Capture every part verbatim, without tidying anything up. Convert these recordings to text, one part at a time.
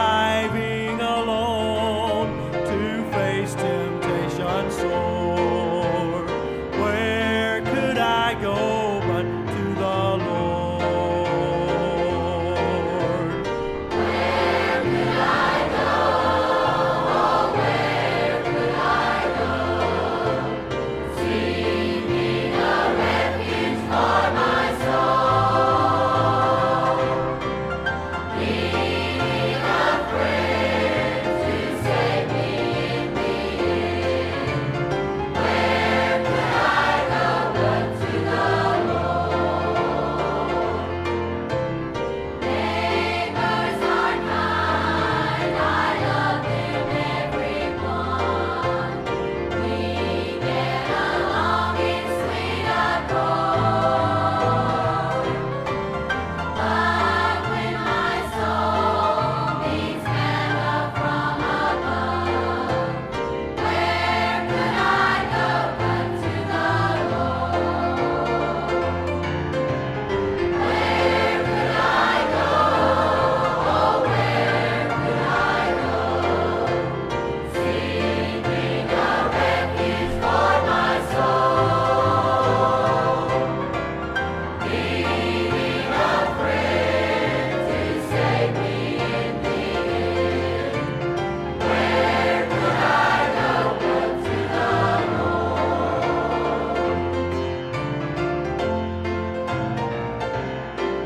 striving alone to face temptation sore. Where could I go but to the Lord? Where could I go? Oh, where could I go? Seeking a refuge for my soul. Needing a friend to save me in the end. Where could I go but to the Lord? Neighbors are kind, I love them everyone. We get along in sweet accord. But when my soul needs manna from above, where could I go but to the Lord? Where could I go? Oh, where could I go? Seeking a refuge for my soul. Needing a friend to save me in the end. Where could I go but to the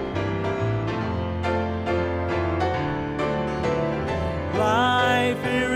Life here